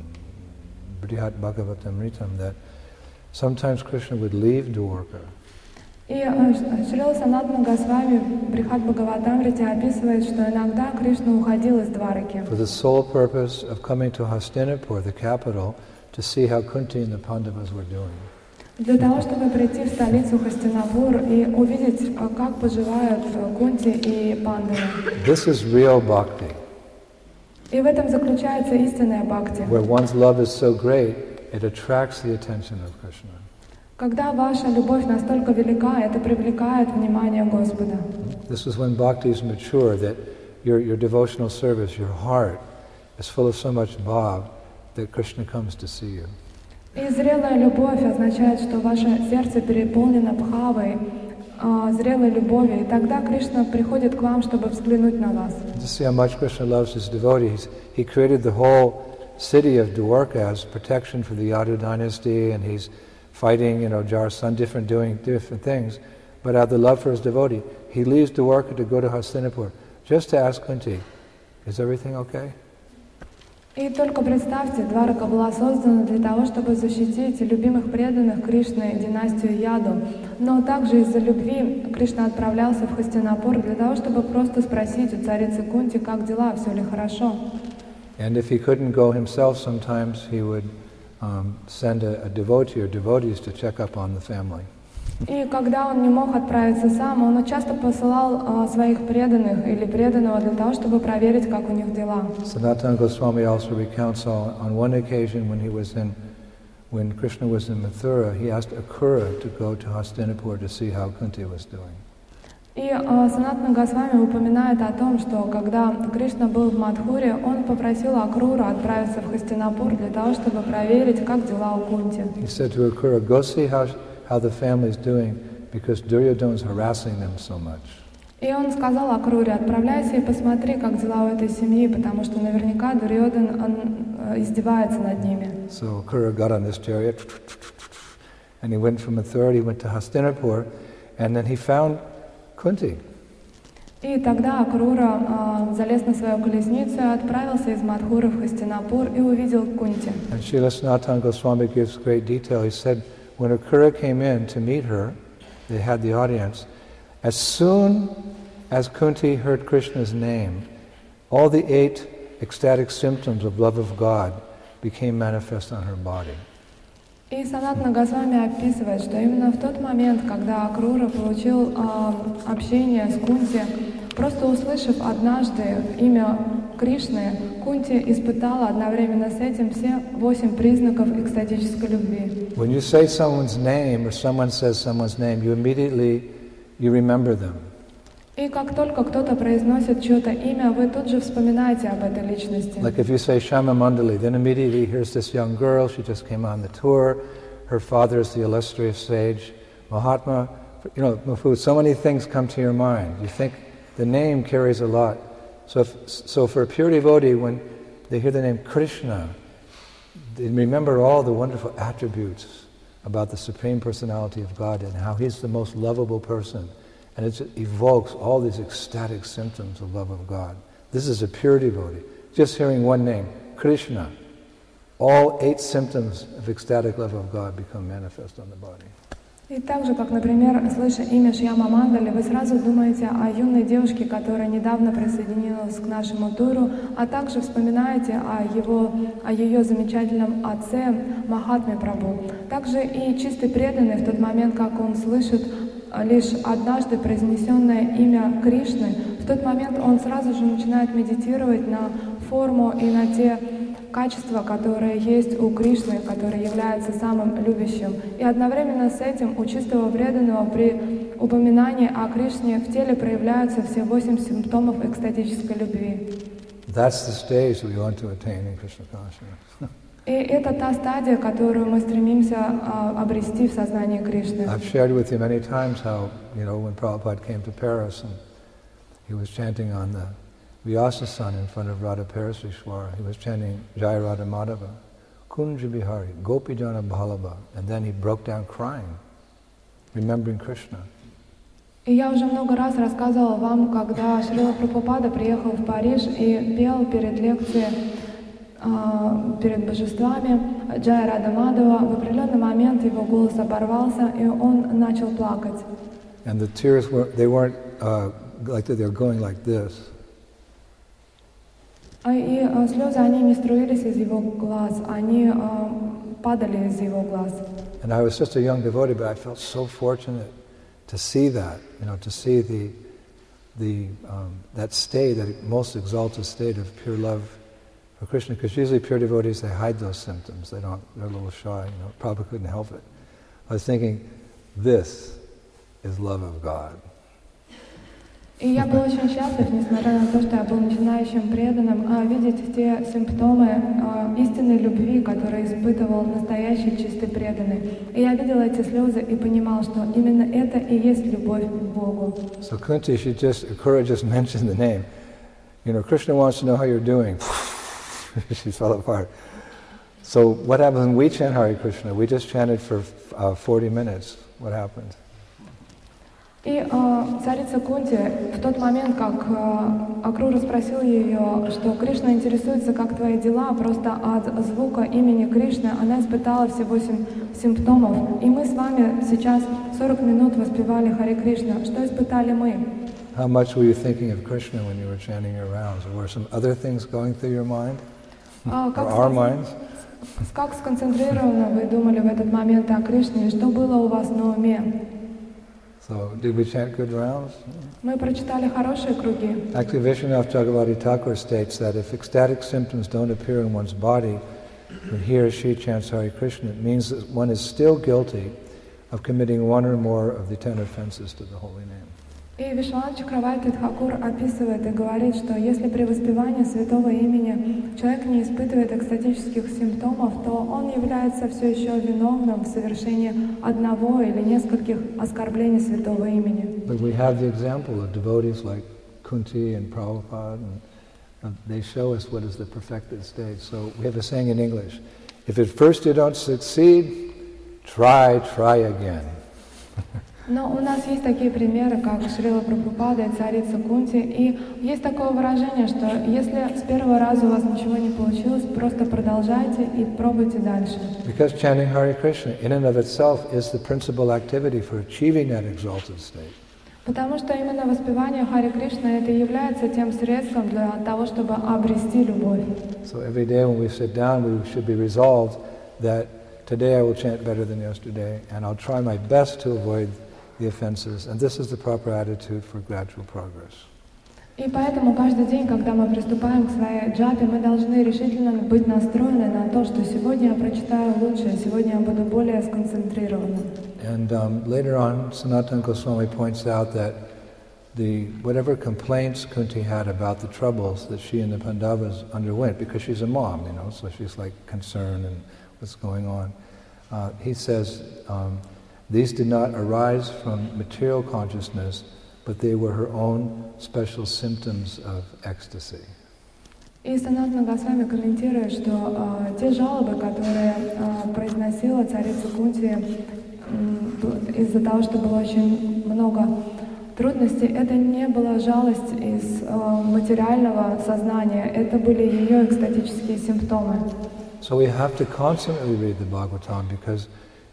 Brihad Bhagavatamritam that sometimes Krishna would leave Dwarka. И Шрила Санатана Госвами в Брихад Бхагаватамрите описывает, что иногда Кришна уходил из Двараки. For the sole purpose of coming to Hastinapur, the capital, to see how Kunti and the Pandavas were doing. Для того, чтобы прийти в столицу Хастинапур и увидеть, как поживают Кунти и Пандавы. This is real bhakti. И в этом заключается истинная бхакти. Where one's love is so great, it attracts the attention of Krishna. Когда ваша любовь настолько велика, это привлекает внимание Господа. This is when bhakti is mature, that your devotional service, your heart, is full of so much bhav that Krishna comes to see you. И зрелая любовь означает, что ваше сердце переполнено бхавой, зрелой любовью, и тогда Кришна приходит к вам, чтобы взглянуть на вас. To see how much Krishna loves his devotees, he created the whole city of Dwarka as protection for the Yadu dynasty, and he's fighting, Jarasandha, doing different things. But out of the love for his devotee, he leaves Dwarka to go to Hastinapur, just to ask Kunti, is everything okay? И только представьте, Дварака была создана для того, чтобы защитить любимых преданных Кришны, династию Яду. Но также из-за любви Кришна отправлялся в Хастинапур для того, чтобы просто спросить у царицы Кунти, как дела, все ли хорошо. And if he couldn't go himself, sometimes he would send a devotee or devotees to check up on the family. И когда он не мог отправиться сам, он часто посылал своих преданных или преданного для того, чтобы проверить, как у них дела. Sanatana Goswami also recounts on one occasion when Krishna was in Mathura, he asked Akura to go to Hastinapur to see how Kunti was doing. И Санатана Госвами упоминает о том, что когда Кришна был в Мадхуре, он попросил Акрура отправиться в Хастинапур для того, чтобы проверить, как дела у Кунти. He said to Akura, go see how the family is doing, because Duryodhana is harassing them so much. И он сказал Акруре, отправляйся и посмотри, как дела у этой семьи, потому что наверняка Дурьодан издевается над ними. So Akrura got on this chariot, and he went from Mathura, he went to Hastinapur, and then he found Kunti. И тогда Акрура залез на свою колесницу и отправился из Мадхуры в Хастинапур и увидел Кунти. And Srila Sanatana Goswami gives great detail. He said, when Akrura came in to meet her, they had the audience, as soon as Kunti heard Krishna's name, all the 8 ecstatic symptoms of love of God became manifest on her body. И Санатана Госвами описывает, что именно в тот момент, когда Акрура получил общение с Кунти, просто услышав однажды имя Кришны, Кунти испытала одновременно с этим все 8 признаков экстатической любви. When you say someone's name or someone says someone's name, you remember them. И как только кто-то произносит чье-то имя, вы тут же вспоминаете об этой личности. Like if you say Shama Mandali, then immediately here's this young girl, she just came on the tour, her father is the illustrious sage, Mahatma, so many things come to your mind. You think the name carries a lot. So for a pure devotee, when they hear the name Krishna, they remember all the wonderful attributes about the Supreme Personality of God and how He's the most lovable person. And it evokes all these ecstatic symptoms of love of God. This is a pure devotee. Just hearing one name, Krishna, all 8 symptoms of ecstatic love of God become manifest on the body. И так же, как, например, слыша имя Шьяма Мандали, вы сразу думаете о юной девушке, которая недавно присоединилась к нашему туру, а также вспоминаете о ее замечательном отце Махатме Прабху. Также и чистый преданный в тот момент, как он слышит лишь однажды произнесенное имя Кришны, в тот момент он сразу же начинает медитировать на форму и на те качества, которые есть у Кришны, который является самым любящим. И одновременно с этим у чистого преданного при упоминании о Кришне в теле проявляются все 8 симптомов экстатической любви. That's the stage we want to attain in Krishna consciousness. И это та стадия, которую мы стремимся обрести в сознании Кришны. I've shared with you many times how, when Prabhupada came to Paris and he was chanting on the Vyasa-san in front of Radha Paraseshwara, he was chanting Jai Radha Madhava, Kunja Bihari, Gopijana Bhalava, and then he broke down crying, remembering Krishna. И я уже много раз рассказывала вам, когда Шрила Прабхупада приехал в Париж и пел перед лекцией перед божествами Джая Рада Мадхава, в определенный момент его голос оборвался, и он начал плакать. And the tears weren't like that, they were going like this. И слезы, они не струились из его глаз, они падали из его глаз. And I was just a young devotee, but I felt so fortunate to see that, to see that state, that most exalted state of pure love for Krishna, because usually pure devotees, they hide those symptoms. They're a little shy, Prabhupada couldn't help it. I was thinking, this is love of God. И я был очень счастлив, несмотря на то, что я был начинающим преданным, видеть те симптомы истинной любви, которые испытывал настоящий чистый преданный. И я видела эти слезы и понимал, что именно это и есть любовь к Богу. So Kunti, Akrura just mentioned the name. Krishna wants to know how you're doing. She fell apart. So what happens when we chant Hare Krishna? We just chanted for 40 minutes. What happened? И царица Кунти, в тот момент, как Акрура спросил ее, что Кришна интересуется, как твои дела, просто от звука имени Кришны она испытала все 8 симптомов. И мы с вами сейчас 40 минут воспевали Харе Кришна. Что испытали мы? How much were you thinking of Krishna when you were chanting your rounds? Or were some other things going through your mind? Or our minds? Как сконцентрированно вы думали в этот момент о Кришне, и что было у вас на уме? So, did we chant good rounds? Мы прочитали хорошие круги. Actually, Vishwanath Chakravarti Thakur states that if ecstatic symptoms don't appear in one's body when he or she chants Hare Krishna, it means that one is still guilty of committing one or more of the 10 offenses to the holy name. И Вишванат Чакраварти Тхакур описывает и говорит, что если при воспевании святого имени человек не испытывает экстатических симптомов, то он является все еще виновным в совершении одного или нескольких оскорблений святого имени. But we have the example of devotees like Kunti and Prabhupada They show us what is the perfected state. So we have a saying in English, if at first you don't succeed, try again. Но у нас есть такие примеры, как Шрила Прабхупада и царица Кунти, и есть такое выражение, что если с первого раза у вас ничего не получилось, просто продолжайте и пробуйте дальше. Because chanting Hare Krishna in and of itself is the principal activity for achieving that exalted state. Потому что именно воспевание Харе Кришна это является тем средством для того, чтобы обрести любовь. So every day when we sit down, we should be resolved that today I will chant better than yesterday, and I'll try my best to avoid the offenses, and this is the proper attitude for gradual progress. И поэтому каждый день, когда мы приступаем к своей джапе, мы должны решительно быть настроены на то, что сегодня я прочитаю лучше, сегодня я буду более сконцентрирована. And later on, Sanatana Goswami points out that whatever complaints Kunti had about the troubles that she and the Pandavas underwent, because she's a mom, so she's like concerned and what's going on. He says these did not arise from material consciousness, but they were her own special symptoms of ecstasy. И Санатана Госвами комментирует, что те жалобы, которые произносила царица Кунти из-за того, что было очень много трудностей, это не была жалость из материального сознания, это были ее экстатические симптомы. So we have to constantly read the Bhagavatam because,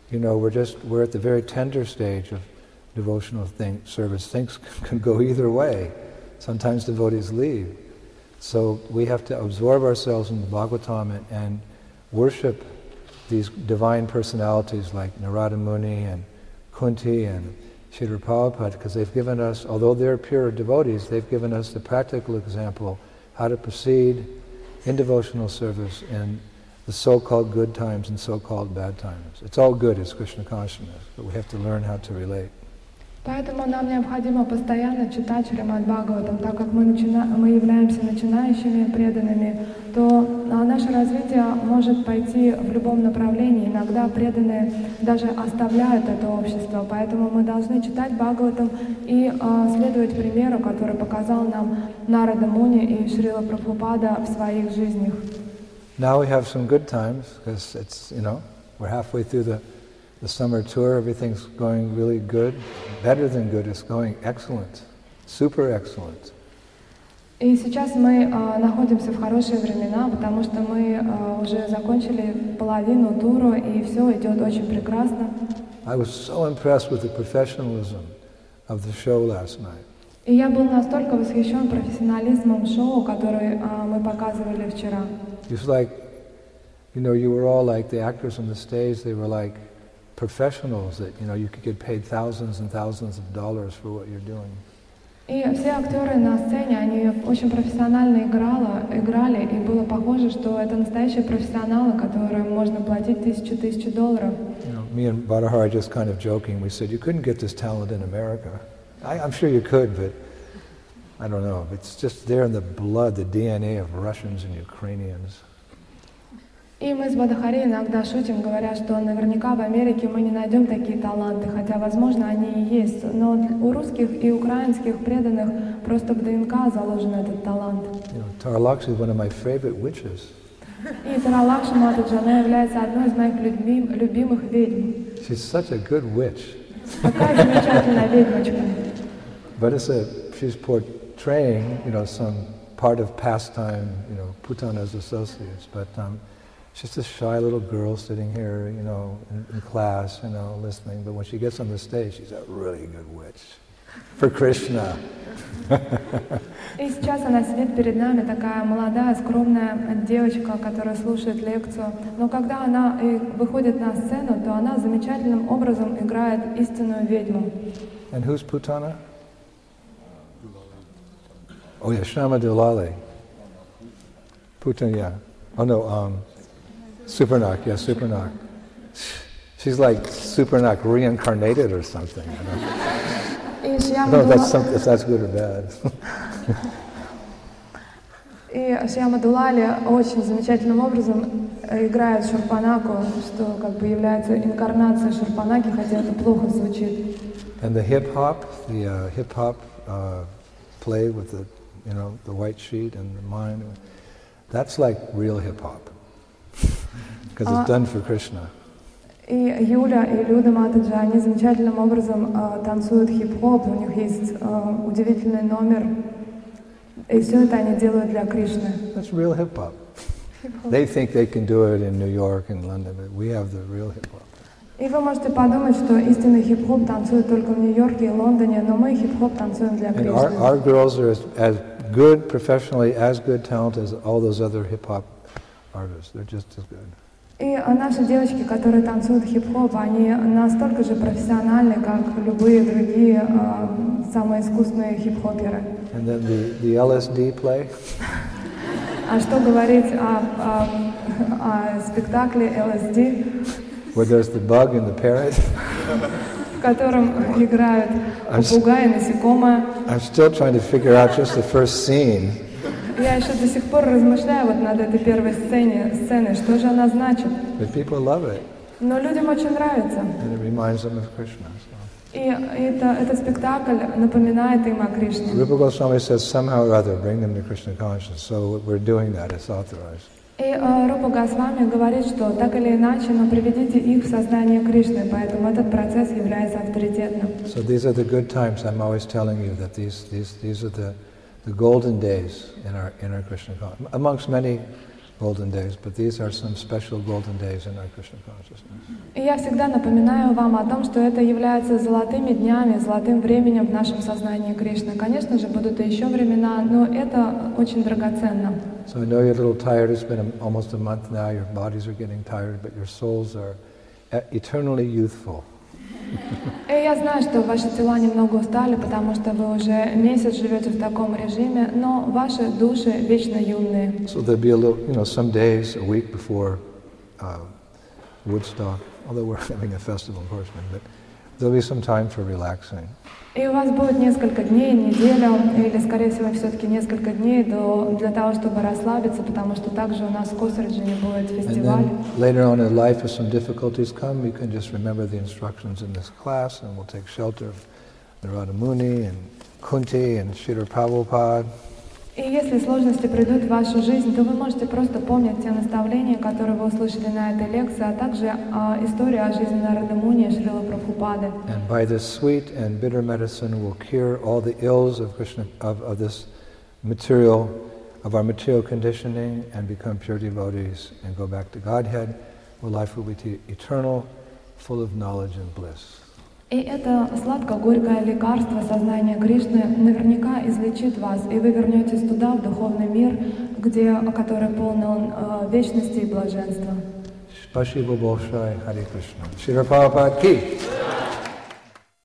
we're at the very tender stage of devotional service. Things can go either way. Sometimes devotees leave. So we have to absorb ourselves in the Bhagavatam and worship these divine personalities like Narada Muni and Kunti and Srila Prabhupada, because they've given us, although they're pure devotees, they've given us the practical example how to proceed in devotional service in the so-called good times and so-called bad times. It's all good, it's Krishna consciousness, but we have to learn how to relate. Поэтому нам необходимо постоянно читать Шримад Бхагаватам, так как мы являемся начинающими преданными, то наше развитие может пойти в любом направлении. Иногда преданные даже оставляют это общество, поэтому мы должны читать Бхагаватам и следовать примеру, который показал нам Нарада Муни и Шрила Прабхупада в своих жизнях. Now we have some good times, because it's, we're halfway through the summer tour, everything's going really good, better than good, it's going excellent, super excellent. И сейчас мы находимся в хорошие времена, потому что мы уже закончили половину тура, и все идет очень прекрасно. I was so impressed with the professionalism of the show last night. И я был настолько восхищен профессионализмом шоу, который мы показывали вчера. It's like, you were all like the actors on the stage, they were like professionals that, you could get paid thousands and thousands of dollars for what you're doing. И все актеры на сцене, они очень профессионально играли, и было похоже, что это настоящие профессионалы, которым можно платить тысячи долларов. Me and Bhattacharya just kind of joking, we said, you couldn't get this talent in America. I'm sure you could, but I don't know. It's just there in the blood, the DNA of Russians and Ukrainians. И мы с Бхаттачарьей иногда шутим, говоря, что наверняка в Америке мы не найдем такие таланты, хотя, возможно, они и есть. Но у русских и украинских преданных просто в ДНК заложен этот талант. Tara Lakshmi is one of my favorite witches. И Тара Лакшми Матаджи, она является одной из моих любимых ведьм. She's such a good witch. Такая замечательная ведьмочка. But she's portraying, some part of pastime, Putana's associates, but she's this shy little girl sitting here, in class, listening. But when she gets on the stage, she's a really good witch for Krishna. И сейчас она сидит перед нами, такая молодая, скромная девочка, которая слушает лекцию. Но когда она выходит на сцену, то она замечательным образом играет истинную ведьму. And who's Putana? Oh yeah, Shama Dulali. Putana, yeah. Oh no, Suparnak, yeah, Suparnak. She's like Suparnak reincarnated or something. I don't know if that's good or bad. И Шьяма Дулали очень замечательным образом играет Шурпанаку, что как бы является инкарнацией Шурпанаки, хотя это плохо звучит. And the hip hop play with the white sheet and the mind. That's like real hip-hop, because it's done for Krishna. И Юля и Люда Матаджи, они замечательным образом танцуют хип-хоп, у них есть удивительный номер, и все это они делают для Кришны. That's real hip-hop. They think they can do it in New York and London, but we have the real hip-hop. И вы можете подумать, что истинный хип-хоп танцует только в Нью-Йорке и Лондоне, но мы хип-хоп танцуем для Кришны. And our girls are as good professionally, as good talent as all those other hip-hop artists. They're just as good. И наши девочки, которые танцуют хип-хоп, они настолько же профессиональны, как любые другие самые искусные хип-хоперы. And then the LSD play. А что говорить о спектакле LSD, Where there's the bug and the parrot. в котором играют попугай и насекомое. I'm still trying to figure out just the first scene. Я еще до сих пор размышляю вот над этой первой сценой, что же она значит. But people love it. Но людям очень нравится. And it reminds them of Krishna. So. И этот спектакль напоминает им о Кришне. Rupa Goswami says somehow or other bring them to Krishna consciousness. So we're doing that. It's authorized. И Рупа Госвами говорит, что так или иначе, но приведите их в сознание Кришны, поэтому этот процесс является авторитетным. So these are the good times. I'm always telling you that these are the golden days in our Krishna consciousness. Amongst many golden days, but these are some special golden days in our Krishna consciousness. И я всегда напоминаю вам о том, что это является золотыми днями, золотым временем в нашем сознании Кришны. Конечно же, будут и еще времена, но это очень драгоценно. So I know you're a little tired. It's been almost a month now. Your bodies are getting tired, but your souls are eternally youthful. И я знаю, что ваши тела немного устали, потому что вы уже месяц живете в таком режиме, но ваши души вечно юные. So there'll be a little, some days, a week before Woodstock, although we're having a festival, of course, but there'll be some time for relaxing. И у вас будет несколько дней, неделя, или, скорее всего, все-таки несколько дней для того, чтобы расслабиться, потому что также у нас в Косраджине будет фестиваль. And then later on in life, if some difficulties come, you can just remember the instructions in this class, and we'll take shelter of Narada Muni and Kunti and Srila Prabhupada. И если сложности придут в вашу жизнь, то вы можете просто помнить те наставления, которые вы услышали на этой лекции, а также историю о жизни Нарады Муни и Шрилы Прабхупады. And by this sweet and bitter medicine will cure all the ills of Krishna, of this material, of our material conditioning, and become pure devotees and go back to Godhead, where life will be eternal, full of knowledge and bliss. И это сладко-горькое лекарство сознания Кришны наверняка излечит вас, и вы вернетесь туда, в духовный мир, который полон вечности и блаженства. Спасибо большое, Харе Кришна. Шрила Прабхупада ки!